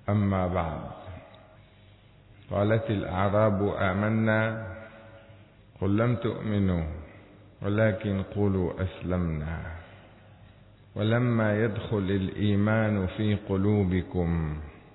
أما بعد، قالت الأعراب آمنا قل لم تؤمنوا ولكن قولوا أسلمنا ولما يدخل الإيمان في قلوبكم.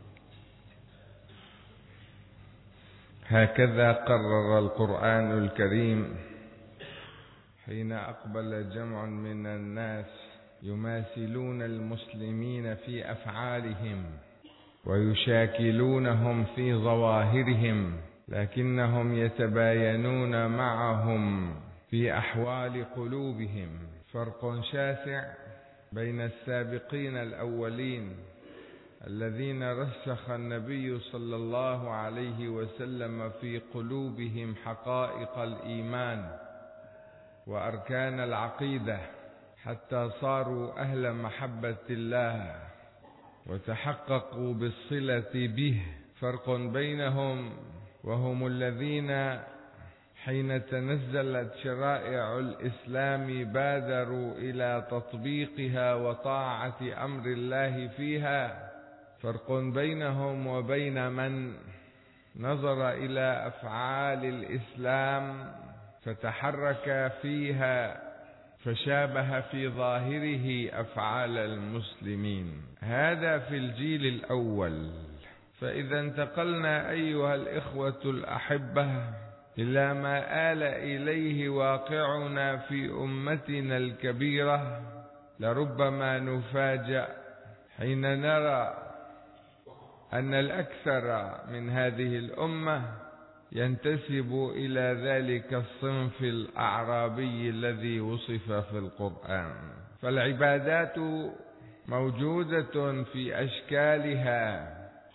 هكذا قرر القرآن الكريم حين أقبل جمع من الناس يماثلون المسلمين في أفعالهم ويشاكلونهم في ظواهرهم، لكنهم يتباينون معهم في أحوال قلوبهم. فرق شاسع بين السابقين الأولين الذين رسخ النبي صلى الله عليه وسلم في قلوبهم حقائق الإيمان وأركان العقيدة حتى صاروا أهل محبة الله وتحققوا بالصلة به. فرق بينهم وهم الذين حين تنزلت شرائع الإسلام بادروا إلى تطبيقها وطاعة أمر الله فيها. فرق بينهم وبين من نظر إلى أفعال الإسلام فتحرك فيها فشابه في ظاهره أفعال المسلمين. هذا في الجيل الأول. فإذا انتقلنا أيها الإخوة الأحبة إلى ما آل إليه واقعنا في أمتنا الكبيرة، لربما نفاجأ حين نرى أن الأكثر من هذه الأمة ينتسب إلى ذلك الصنف الأعرابي الذي وصف في القرآن. فالعبادات موجودة في أشكالها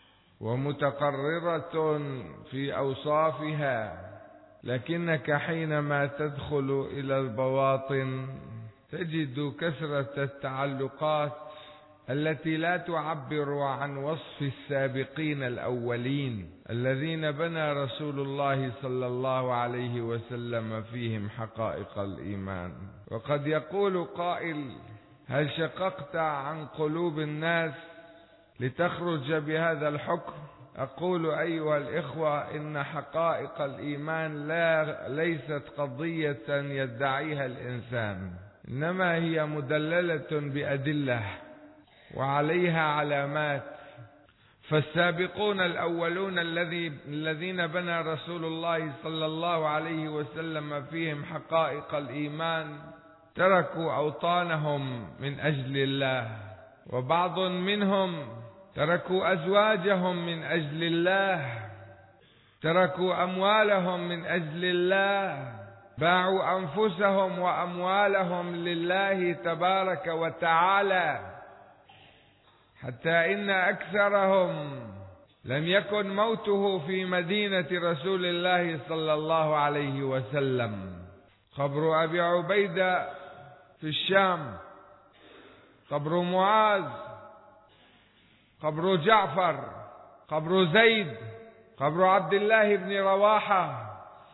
ومتقررة في أوصافها، لكنك حينما تدخل إلى البواطن تجد كثرة التعلقات التي لا تعبر عن وصف السابقين الأولين الذين بنى رسول الله صلى الله عليه وسلم فيهم حقائق الإيمان. وقد يقول قائل: هل شققت عن قلوب الناس لتخرج بهذا الحكم؟ أقول أيها الإخوة إن حقائق الإيمان ليست قضية يدعيها الإنسان، إنما هي مدللة بأدلة وعليها علامات. فالسابقون الأولون الذين بنى رسول الله صلى الله عليه وسلم فيهم حقائق الإيمان تركوا أوطانهم من أجل الله، وبعض منهم تركوا أزواجهم من أجل الله، تركوا أموالهم من أجل الله، باعوا أنفسهم وأموالهم لله تبارك وتعالى، حتى إن أكثرهم لم يكن موته في مدينة رسول الله صلى الله عليه وسلم. قبر أبي عبيدة في الشام، قبر معاذ، قبر جعفر، قبر زيد، قبر عبد الله بن رواحة،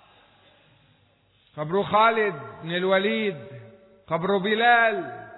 قبر خالد بن الوليد، قبر بلال.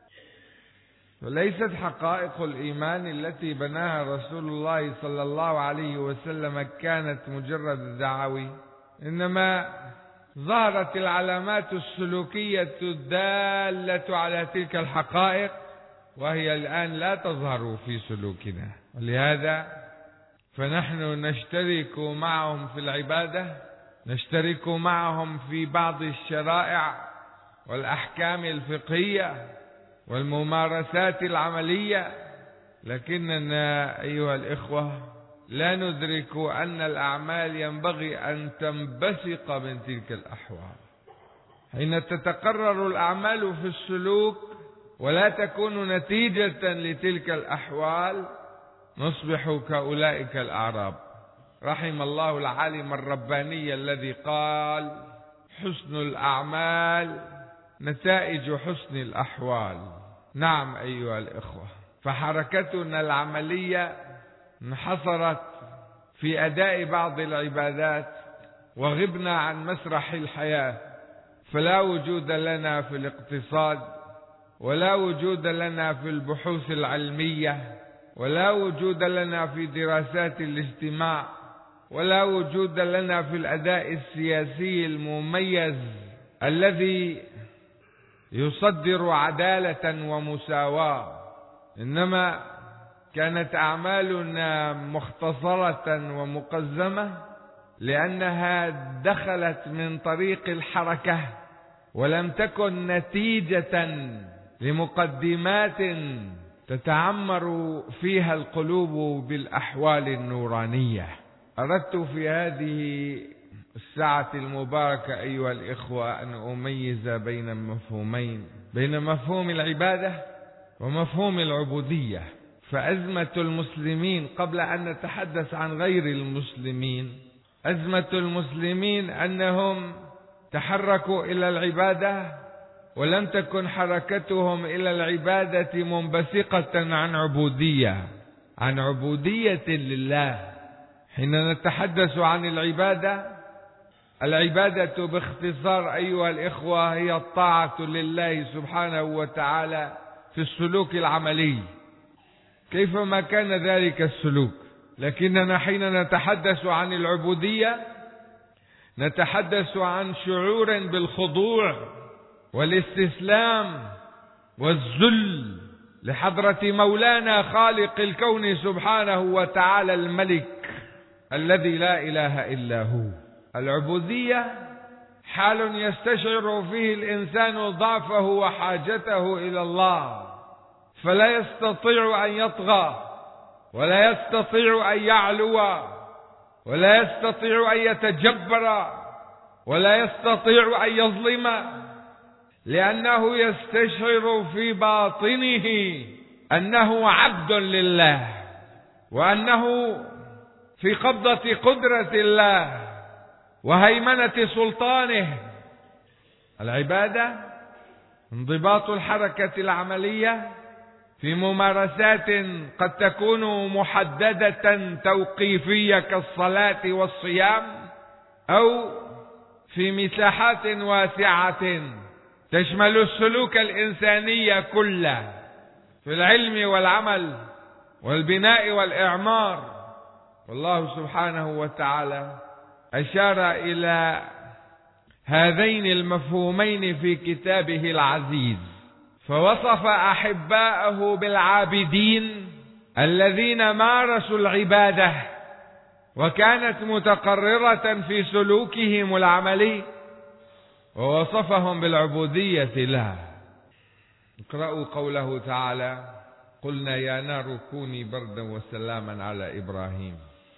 وليست حقائق الإيمان التي بناها رسول الله صلى الله عليه وسلم كانت مجرد دعاوي، إنما ظهرت العلامات السلوكية الدالة على تلك الحقائق، وهي الآن لا تظهر في سلوكنا. ولهذا فنحن نشترك معهم في العبادة، نشترك معهم في بعض الشرائع والأحكام الفقهية والممارسات العملية، لكننا أيها الإخوة لا ندرك أن الأعمال ينبغي أن تنبثق من تلك الأحوال. حين تتقرر الأعمال في السلوك ولا تكون نتيجة لتلك الأحوال نصبح كأولئك الأعراب. رحم الله العالم الرباني الذي قال: حسن الأعمال نتائج حسن الأحوال. نعم أيها الإخوة، فحركتنا العملية انحصرت في أداء بعض العبادات وغبنا عن مسرح الحياة، فلا وجود لنا في الاقتصاد، ولا وجود لنا في البحوث العلمية، ولا وجود لنا في دراسات الاجتماع، ولا وجود لنا في الأداء السياسي المميز الذي يصدر عدالة ومساواة، إنما كانت أعمالنا مختصرة ومقزمة لأنها دخلت من طريق الحركة، ولم تكن نتيجة لمقدمات تتعمر فيها القلوب بالأحوال النورانية. أردت في هذه الساعة المباركة أيها الإخوة أن أميز بين مفهومين، بين مفهوم العبادة ومفهوم العبودية. فأزمة المسلمين، قبل أن نتحدث عن غير المسلمين، أزمة المسلمين أنهم تحركوا إلى العبادة ولم تكن حركتهم إلى العبادة منبثقة عن عبودية لله. حين نتحدث عن العبادة باختصار أيها الإخوة هي الطاعة لله سبحانه وتعالى في السلوك العملي كيفما كان ذلك السلوك. لكننا حين نتحدث عن العبودية نتحدث عن شعور بالخضوع والاستسلام والذل لحضرة مولانا خالق الكون سبحانه وتعالى الملك الذي لا إله إلا هو. العبودية حال يستشعر فيه الإنسان ضعفه وحاجته إلى الله، فلا يستطيع أن يطغى، ولا يستطيع أن يعلو، ولا يستطيع أن يتجبر، ولا يستطيع أن يظلم، لأنه يستشعر في باطنه أنه عبد لله، وأنه في قبضة قدرة الله وهيمنة سلطانه. العبادة انضباط الحركة العملية في ممارسات قد تكون محددة توقيفية كالصلاة والصيام، أو في مساحات واسعة تشمل السلوك الإنساني كله في العلم والعمل والبناء والإعمار. والله سبحانه وتعالى أشار إلى هذين المفهومين في كتابه العزيز، فوصف أحباءه بالعابدين الذين مارسوا العبادة وكانت متقررة في سلوكهم العملي، ووصفهم بالعبودية له. اقرأوا قوله تعالى: قلنا يا نار كوني بردا وسلاما على إبراهيم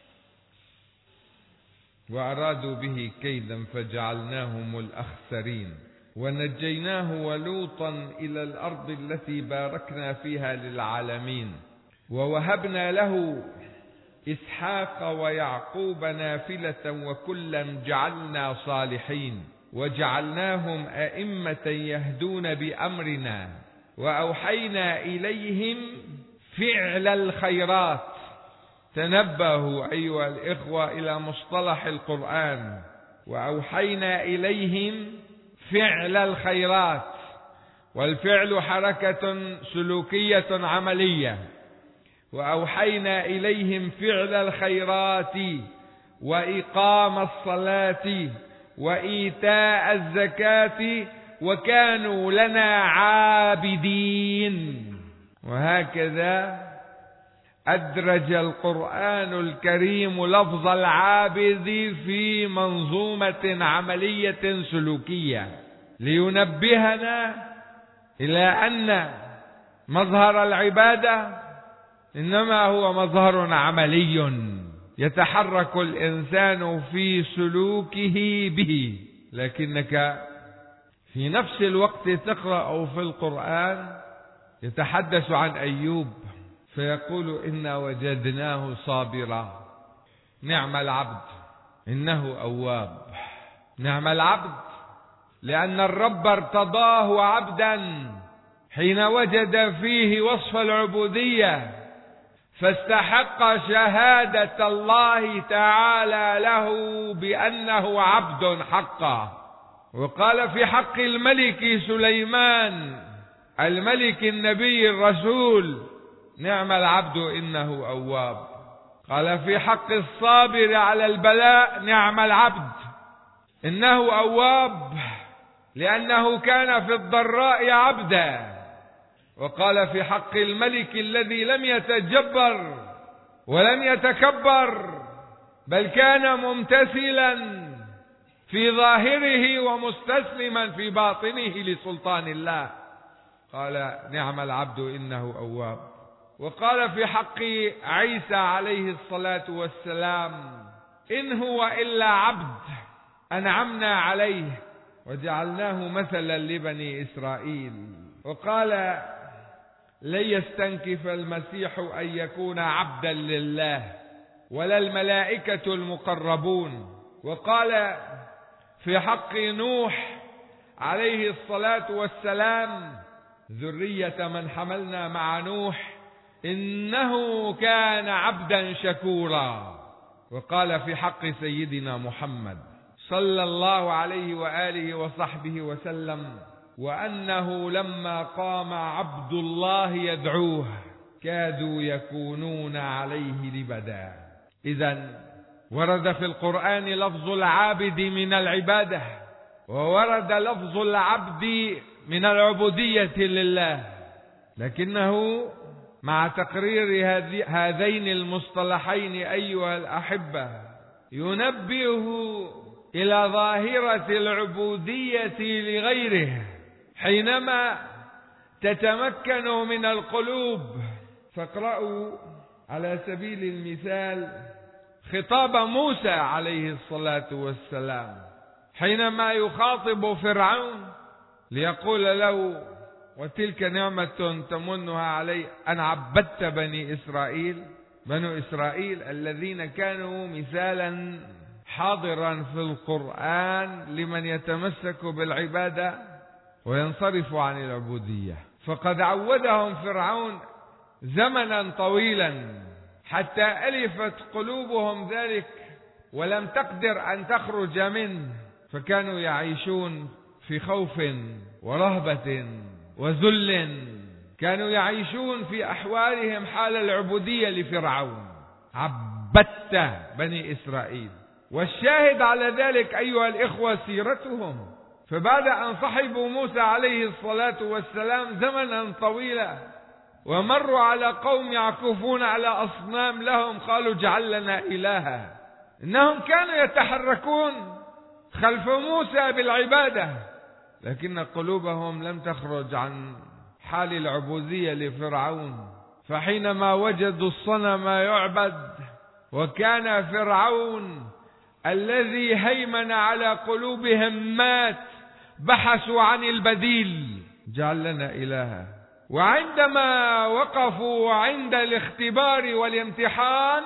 وأرادوا به كيدا فجعلناهم الأخسرين ونجيناه ولوطا إلى الأرض التي باركنا فيها للعالمين ووهبنا له إسحاق ويعقوب نافلة وكلا جعلنا صالحين وجعلناهم أئمة يهدون بأمرنا وأوحينا إليهم فعل الخيرات. تنبهوا أيها الإخوة إلى مصطلح القرآن: وأوحينا إليهم فعل الخيرات. والفعل حركة سلوكية عملية، وأوحينا إليهم فعل الخيرات وإقام الصلاة وإيتاء الزكاة وكانوا لنا عابدين. وهكذا أدرج القرآن الكريم لفظ العابد في منظومة عملية سلوكية لينبهنا إلى أن مظهر العبادة إنما هو مظهر عملي يتحرك الإنسان في سلوكه به. لكنك في نفس الوقت تقرأ في القرآن يتحدث عن أيوب فيقول: إنا وجدناه صابرا نعم العبد إنه أواب. نعم العبد لأن الرب ارتضاه عبدا حين وجد فيه وصف العبودية فاستحق شهادة الله تعالى له بأنه عبد حقا. وقال في حق الملك سليمان الملك النبي الرسول: نعم العبد إنه أواب. قال في حق الصابر على البلاء نعم العبد إنه أواب، لأنه كان في الضراء عبدا. وقال في حق الملك الذي لم يتجبر ولم يتكبر، بل كان ممتثلا في ظاهره ومستسلما في باطنه لسلطان الله، قال نعم العبد إنه أواب. وقال في حق عيسى عليه الصلاة والسلام إن هو إلا عبد أنعمنا عليه وجعلناه مثلا لبني إسرائيل. وقال لن يستنكف المسيح أن يكون عبدا لله ولا الملائكة المقربون. وقال في حق نوح عليه الصلاة والسلام ذرية من حملنا مع نوح إنه كان عبدا شكورا. وقال في حق سيدنا محمد صلى الله عليه وآله وصحبه وسلم وأنه لما قام عبد الله يدعوه كادوا يكونون عليه لبدا. إذن ورد في القرآن لفظ العابد من العبادة، وورد لفظ العبد من العبودية لله، لكنه مع تقرير هذين المصطلحين أيها الأحبة ينبه إلى ظاهرة العبودية لغيره حينما تتمكن من القلوب. فاقرأوا على سبيل المثال خطاب موسى عليه الصلاة والسلام حينما يخاطب فرعون ليقول له وتلك نعمة تمنها علي أن عبدت بني إسرائيل. بنو إسرائيل الذين كانوا مثالا حاضرا في القرآن لمن يتمسك بالعبادة وينصرف عن العبودية. فقد عودهم فرعون زمنا طويلا حتى ألفت قلوبهم ذلك ولم تقدر أن تخرج منه، فكانوا يعيشون في خوف ورهبة وذل، كانوا يعيشون في أحوالهم حال العبودية لفرعون. عبدت بني إسرائيل. والشاهد على ذلك أيها الإخوة سيرتهم. فبعد أن صحبوا موسى عليه الصلاة والسلام زمنا طويلا ومروا على قوم يعكفون على أصنام لهم قالوا اجعل لنا إلها. إنهم كانوا يتحركون خلف موسى بالعبادة، لكن قلوبهم لم تخرج عن حال العبودية لفرعون. فحينما وجدوا الصنم يعبد وكان فرعون الذي هيمن على قلوبهم مات، بحثوا عن البديل، جعل لنا إلها. وعندما وقفوا عند الاختبار والامتحان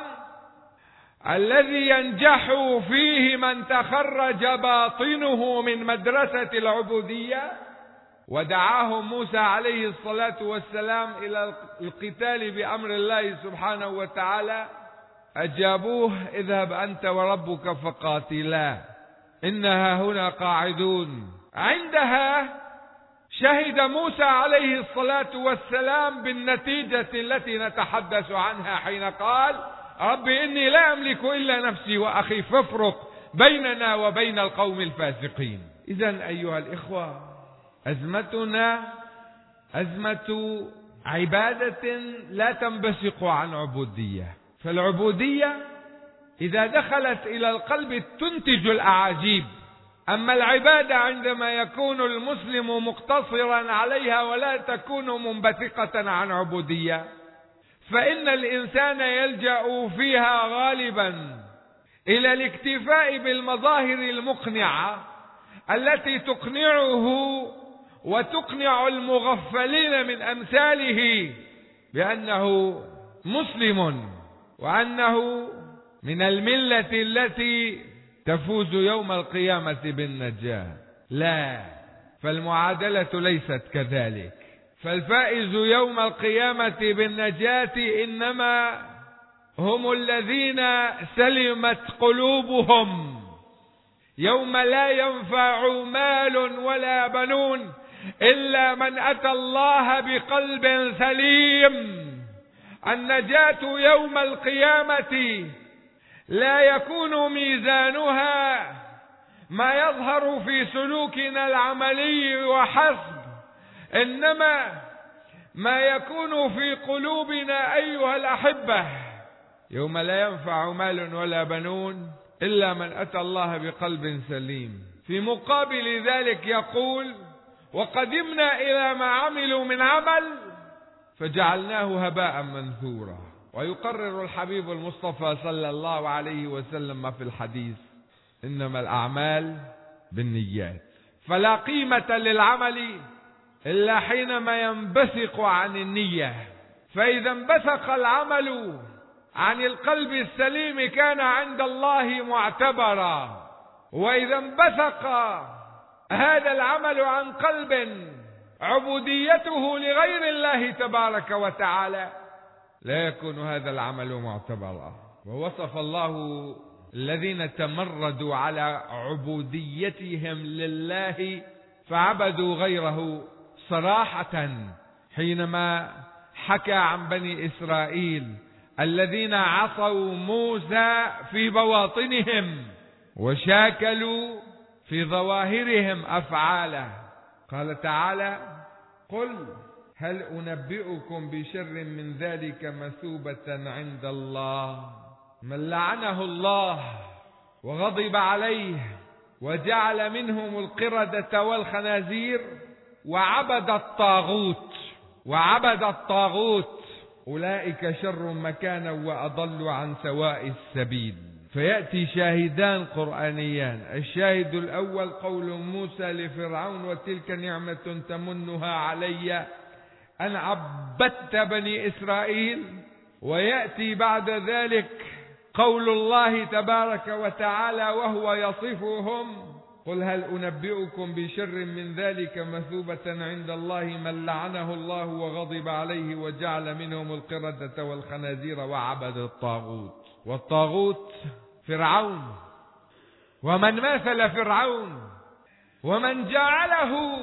الذي ينجح فيه من تخرج باطنه من مدرسة العبودية، ودعاهم موسى عليه الصلاة والسلام إلى القتال بأمر الله سبحانه وتعالى، أجابوه اذهب أنت وربك فقاتلا إنها هنا قاعدون. عندها شهد موسى عليه الصلاة والسلام بالنتيجة التي نتحدث عنها حين قال رب إني لا أملك إلا نفسي وأخي فافرق بيننا وبين القوم الفاسقين. إذن أيها الإخوة أزمتنا أزمة عبادة لا تنبثق عن عبودية. فالعبودية إذا دخلت إلى القلب تنتج الأعاجيب، أما العبادة عندما يكون المسلم مقتصرا عليها ولا تكون منبثقة عن عبودية فإن الإنسان يلجأ فيها غالبا إلى الاكتفاء بالمظاهر المقنعة التي تقنعه وتقنع المغفلين من أمثاله بأنه مسلم وأنه من الملة التي تفوز يوم القيامة بالنجاة. لا، فالمعادلة ليست كذلك. فالفائز يوم القيامة بالنجاة إنما هم الذين سلمت قلوبهم يوم لا ينفع مال ولا بنون إلا من أتى الله بقلب سليم. النجاة يوم القيامة لا يكون ميزانها ما يظهر في سلوكنا العملي وحسب، إنما ما يكون في قلوبنا أيها الأحبة. يوم لا ينفع مال ولا بنون إلا من أتى الله بقلب سليم. في مقابل ذلك يقول: وقدمنا إلى ما عملوا من عمل فجعلناه هباء منثورا. ويقرر الحبيب المصطفى صلى الله عليه وسلم في الحديث: إنما الأعمال بالنيات. فلا قيمة للعمل إلا حينما ينبثق عن النية. فإذا انبثق العمل عن القلب السليم كان عند الله معتبرا، وإذا انبثق هذا العمل عن قلب عبوديته لغير الله تبارك وتعالى لا يكون هذا العمل معتبرا. ووصف الله الذين تمردوا على عبوديتهم لله فعبدوا غيره صراحة حينما حكى عن بني إسرائيل الذين عصوا موسى في بواطنهم وشاكلوا في ظواهرهم أفعاله. قال تعالى: قل هل أنبئكم بشر من ذلك مثوبة عند الله من لعنه الله وغضب عليه وجعل منهم القردة والخنازير وعبد الطاغوت أولئك شر مكانا وأضل عن سواء السبيل. فيأتي شاهدان قرآنيان: الشاهد الأول قول موسى لفرعون: وتلك نعمة تمنها علي أن عبدت بني إسرائيل. ويأتي بعد ذلك قول الله تبارك وتعالى وهو يصفهم: قل هل أنبئكم بشر من ذلك مثوبة عند الله من لعنه الله وغضب عليه وجعل منهم القردة والخنازير وعبد الطاغوت. والطاغوت فرعون ومن مثل فرعون ومن جعله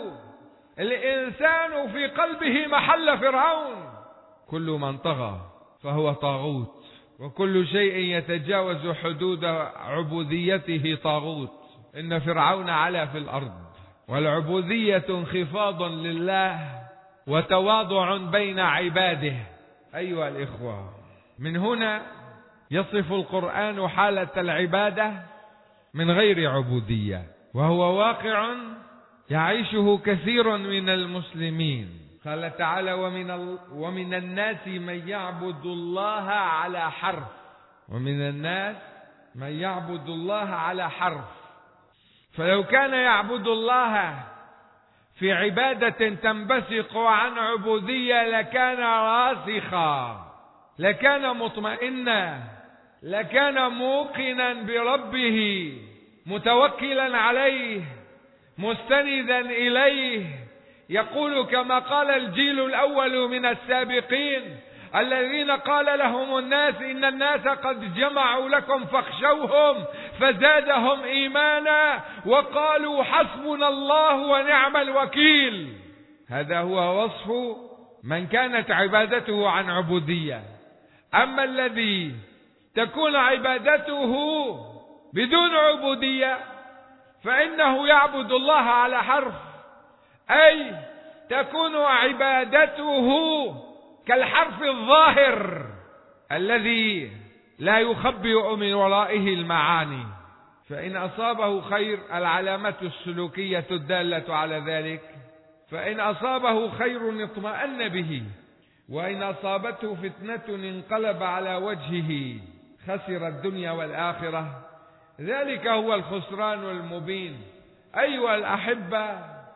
الإنسان في قلبه محل فرعون. كل من طغى فهو طاغوت، وكل شيء يتجاوز حدود عبوديته طاغوت. إن فرعون علا في الأرض، والعبودية انخفاض لله وتواضع بين عباده. أيها الإخوة، من هنا يصف القرآن حالة العبادة من غير عبودية، وهو واقع يعيشه كثير من المسلمين. قال تعالى: ومن الناس من يعبد الله على حرف. ومن الناس من يعبد الله على حرف. فلو كان يعبد الله في عبادة تنبثق عن عبودية لكان راسخا، لكان مطمئنا، لكان موقنا بربه، متوكلا عليه، مستندا إليه. يقول كما قال الجيل الأول من السابقين الذين قال لهم الناس: إن الناس قد جمعوا لكم فاخشوهم فزادهم إيمانا وقالوا حسبنا الله ونعم الوكيل. هذا هو وصف من كانت عبادته عن عبودية. أما الذي تكون عبادته بدون عبودية فإنه يعبد الله على حرف، أي تكون عبادته كالحرف الظاهر الذي لا يخبئ من ورائه المعاني. فإن أصابه خير، العلامة السلوكية الدالة على ذلك، فإن أصابه خير اطمأن به، وإن أصابته فتنة انقلب على وجهه خسر الدنيا والآخرة. ذلك هو الخسران المبين. أيها الأحبة،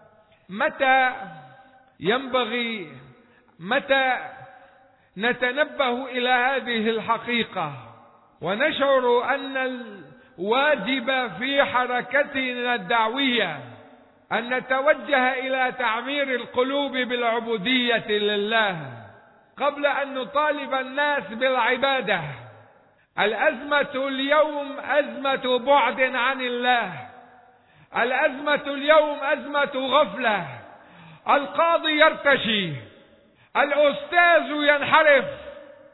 متى نتنبه إلى هذه الحقيقة ونشعر أن الواجب في حركتنا الدعوية أن نتوجه إلى تعمير القلوب بالعبودية لله قبل أن نطالب الناس بالعبادة. الأزمة اليوم أزمة بعد عن الله، الأزمة اليوم أزمة غفلة. القاضي يرتشي، الأستاذ ينحرف،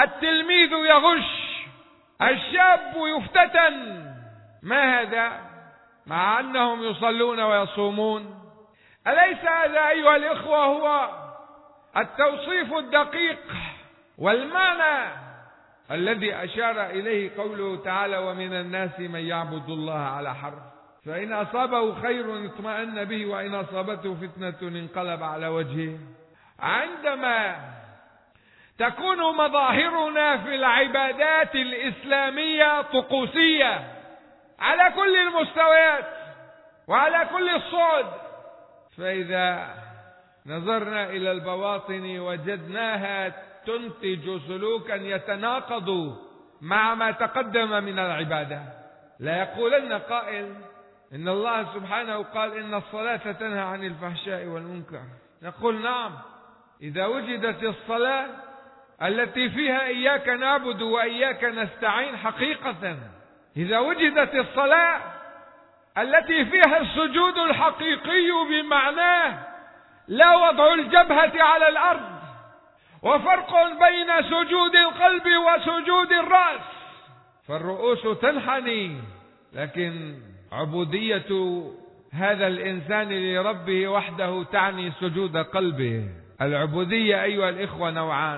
التلميذ يغش، الشاب يفتتن. ما هذا مع أنهم يصلون ويصومون؟ أليس هذا أيها الإخوة هو التوصيف الدقيق والمعنى الذي أشار إليه قوله تعالى: ومن الناس من يعبد الله على حرف، فإن أصابه خير اطمأن به وإن أصابته فتنة انقلب على وجهه. عندما تكون مظاهرنا في العبادات الإسلامية طقوسية على كل المستويات وعلى كل الصعد، فإذا نظرنا إلى البواطن وجدناها تنتج سلوكا يتناقض مع ما تقدم من العبادة. لا يقولن قائل إن الله سبحانه قال إن الصلاة تنهى عن الفحشاء والمنكر. نقول نعم، إذا وجدت الصلاة التي فيها إياك نعبد وإياك نستعين حقيقة، إذا وجدت الصلاة التي فيها السجود الحقيقي بمعناه، لا وضع الجبهة على الأرض، وفرق بين سجود القلب وسجود الرأس، فالرؤوس تنحني، لكن عبودية هذا الإنسان لربه وحده تعني سجود قلبه. العبودية أيها الإخوة نوعان: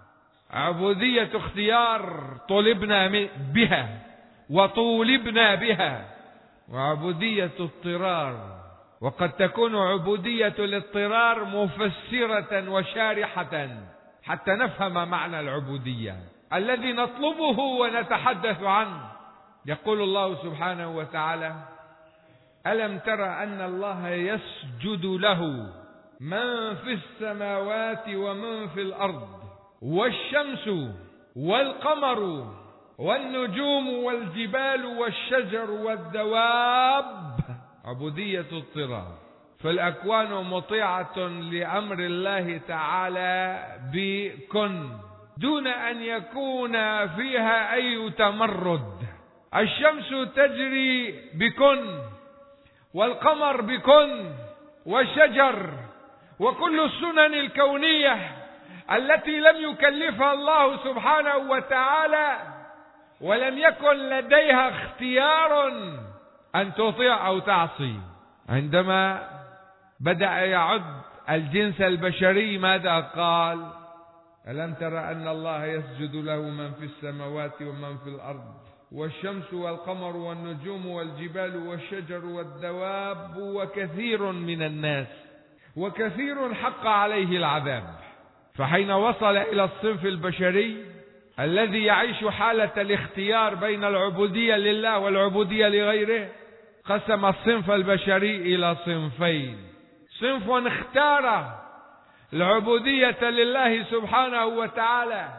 عبودية اختيار طلبنا بها وطولبنا بها، وعبودية اضطرار. وقد تكون عبودية الاضطرار مفسرة وشارحة حتى نفهم معنى العبودية الذي نطلبه ونتحدث عنه. يقول الله سبحانه وتعالى: ألم تر أن الله يسجد له من في السماوات ومن في الأرض والشمس والقمر والنجوم والجبال والشجر والدواب. عبودية اضطرار، فالأكوان مطيعة لأمر الله تعالى بكن دون أن يكون فيها أي تمرد. الشمس تجري بكن، والقمر بكن، والشجر، وكل السنن الكونية التي لم يكلفها الله سبحانه وتعالى ولم يكن لديها اختيار أن تطيع أو تعصي. عندما بدأ يعد الجنس البشري ماذا قال؟ ألم تر أن الله يسجد له من في السماوات ومن في الأرض والشمس والقمر والنجوم والجبال والشجر والدواب وكثير من الناس وكثير حق عليه العذاب. فحين وصل إلى الصنف البشري الذي يعيش حالة الاختيار بين العبودية لله والعبودية لغيره، قسم الصنف البشري إلى صنفين: صنف اختار العبودية لله سبحانه وتعالى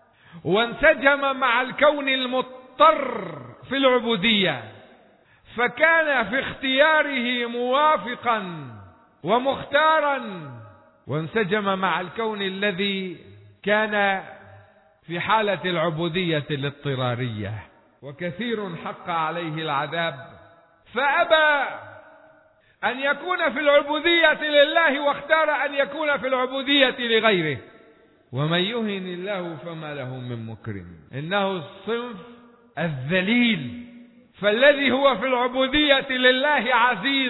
وانسجم مع الكون المضطر في العبودية، فكان في اختياره موافقا ومختارا، وانسجم مع الكون الذي كان في حالة العبودية الاضطرارية. وكثير حق عليه العذاب، فأبى أن يكون في العبودية لله واختار أن يكون في العبودية لغيره. ومن يهن الله فما له من مكرم. إنه الصنف الذليل، فالذي هو في العبودية لله عزيز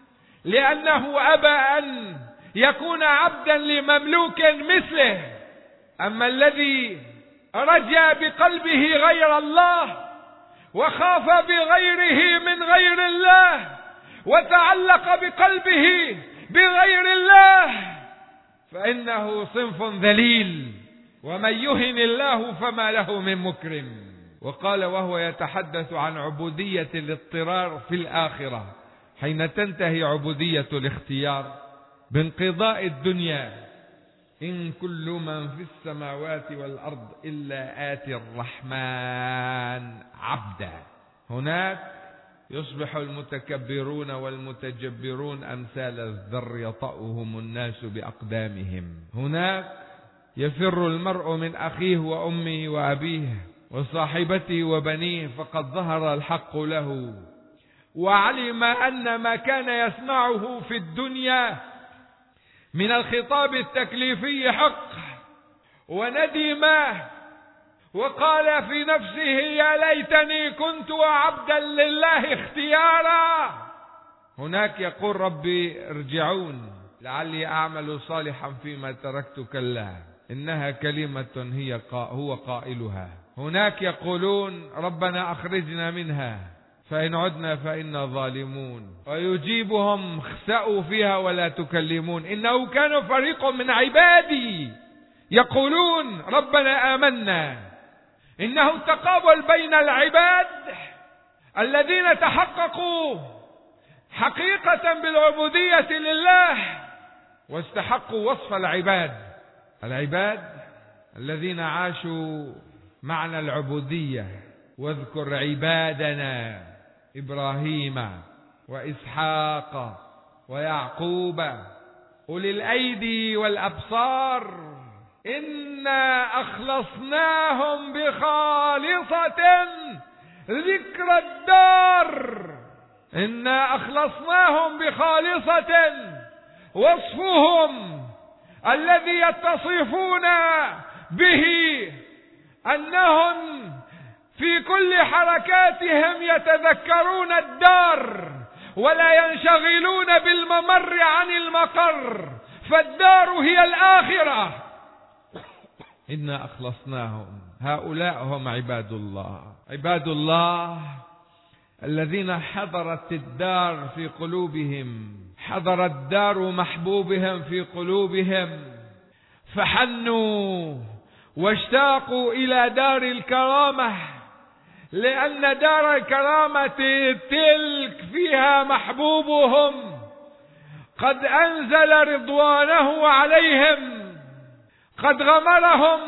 لأنه أبى أن يكون عبدا لمملوك مثله. أما الذي رجا بقلبه غير الله وخاف بغيره من غير الله وتعلق بقلبه بغير الله فإنه صنف ذليل. ومن يهن الله فما له من مكرم. وقال وهو يتحدث عن عبودية الاضطرار في الآخرة حين تنتهي عبودية الاختيار بانقضاء الدنيا: إن كل من في السماوات والأرض إلا آتي الرحمن عبدا. هناك يصبح المتكبرون والمتجبرون أمثال الذر يطأهم الناس بأقدامهم. هناك يفر المرء من أخيه وأمه وأبيه وصاحبته وبنيه فقد ظهر الحق له، وعلم أن ما كان يسمعه في الدنيا من الخطاب التكليفي حق، وندم وقال في نفسه يا ليتني كنت عبدا لله اختيارا. هناك يقول ربي ارجعون لعلي أعمل صالحا فيما تركت، كلا إنها كلمة هو قائلها. هناك يقولون ربنا أخرجنا منها فإن عدنا فإنا ظالمون. ويجيبهم اخسأوا فيها ولا تكلمون إنه كان فريق من عبادي يقولون ربنا آمنا. إنه تقابل بين العباد الذين تحققوا حقيقة بالعبودية لله واستحقوا وصف العباد الذين عاشوا معنى العبودية. واذكر عبادنا إبراهيم وإسحاق ويعقوب أولي الأيدي والأبصار إنا أخلصناهم بخالصة ذكر الدار. إنا أخلصناهم بخالصة وصفهم الذي يتصفون به أنهم في كل حركاتهم يتذكرون الدار ولا ينشغلون بالممر عن المقر، فالدار هي الآخرة. إنا أخلصناهم. هؤلاء هم عباد الله الذين حضرت الدار في قلوبهم، حضر الدار محبوبهم في قلوبهم، فحنوا واشتاقوا إلى دار الكرامة، لأن دار الكرامة تلك فيها محبوبهم قد أنزل رضوانه عليهم، قد غمرهم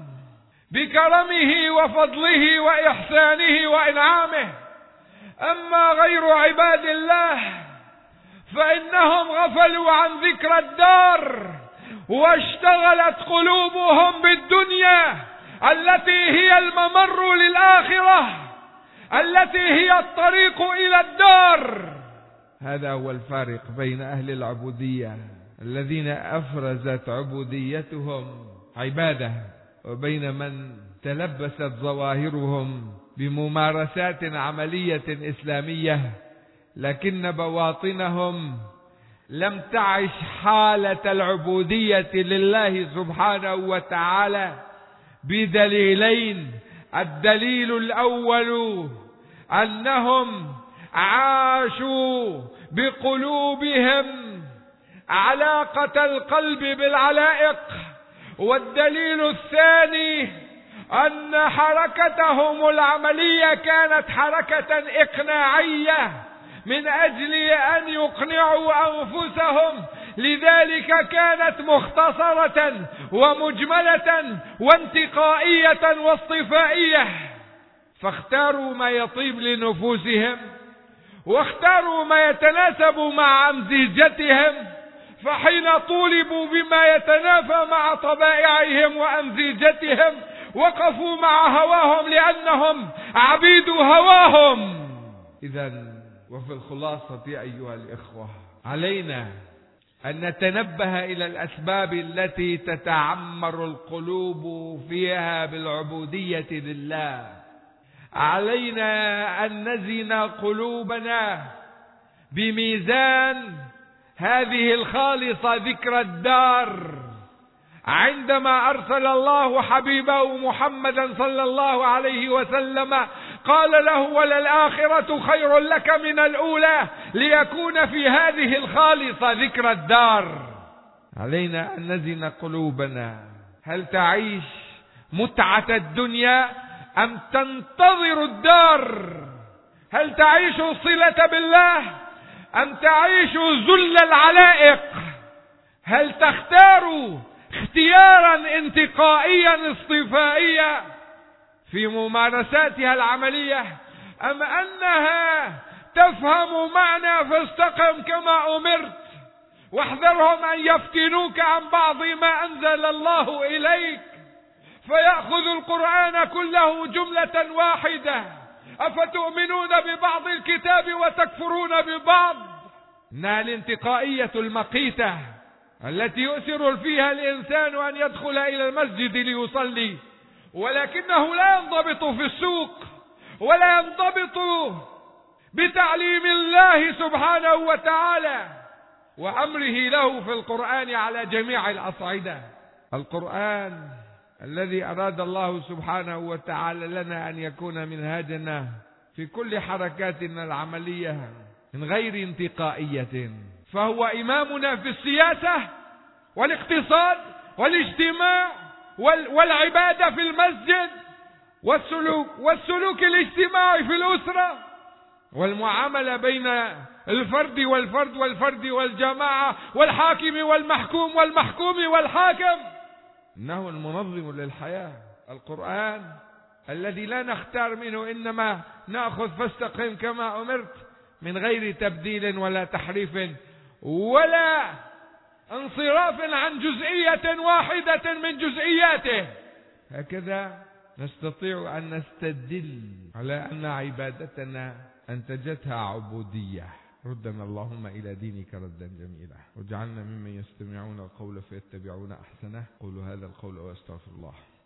بكرمه وفضله وإحسانه وإنعامه. أما غير عباد الله فإنهم غفلوا عن ذكر الدار واشتغلت قلوبهم بالدنيا التي هي الممر للآخرة، التي هي الطريق إلى الدار. هذا هو الفارق بين أهل العبودية الذين أفرزت عبوديتهم عبادة، وبين من تلبست ظواهرهم بممارسات عملية إسلامية لكن بواطنهم لم تعش حالة العبودية لله سبحانه وتعالى بدليلين. الدليل الأول أنهم عاشوا بقلوبهم علاقة القلب بالعلائق، والدليل الثاني أن حركتهم العملية كانت حركة إقناعية من أجل أن يقنعوا أنفسهم، لذلك كانت مختصرة ومجملة وانتقائية واصطفائية. فاختاروا ما يطيب لنفوسهم واختاروا ما يتناسب مع أمزجتهم، فحين طولبوا بما يتنافى مع طبائعهم وأمزجتهم وقفوا مع هواهم لأنهم عبيد هواهم. إذن وفي الخلاصة أيها الإخوة، علينا أن نتنبه إلى الأسباب التي تتعمر القلوب فيها بالعبودية لله. علينا أن نزن قلوبنا بميزان هذه الخالصة ذكر الدار. عندما أرسل الله حبيبه محمدا صلى الله عليه وسلم قال له وللآخرة خير لك من الأولى، ليكون في هذه الخالصة ذكر الدار. علينا أن نزن قلوبنا. هل تعيش متعة الدنيا أم تنتظر الدار؟ هل تعيش الصلة بالله أم تعيش ذل العلائق؟ هل تختار اختيارا انتقائيا اصطفائيا في ممارساتها العملية، أم أنها تفهم معنى فاستقم كما أمرت واحذرهم أن يفتنوك عن بعض ما أنزل الله إليك فيأخذ القرآن كله جملة واحدة؟ أفتؤمنون ببعض الكتاب وتكفرون ببعض؟ إنها الانتقائية المقيتة التي يؤثر فيها الإنسان أن يدخل إلى المسجد ليصلي ولكنه لا ينضبط في السوق، ولا ينضبط بتعليم الله سبحانه وتعالى وأمره له في القرآن على جميع الأصعدة. القرآن الذي أراد الله سبحانه وتعالى لنا أن يكون منهاجنا في كل حركاتنا العملية من غير انتقائية، فهو إمامنا في السياسة والاقتصاد والاجتماع والعبادة في المسجد والسلوك الاجتماعي في الأسرة، والمعاملة بين الفرد والفرد والجماعة والحاكم والمحكوم والمحكوم والحاكم. إنه المنظم للحياة. القرآن الذي لا نختار منه، إنما نأخذ فاستقم كما أمرت من غير تبديل ولا تحريف ولا انصراف عن جزئية واحدة من جزئياته. هكذا نستطيع أن نستدل على أن عبادتنا أنتجتها عبودية. ردنا اللهم إلى دينك ردا جميلا، واجعلنا ممن يستمعون القول فيتبعون أحسنه. قولوا هذا القول وأستغفر الله.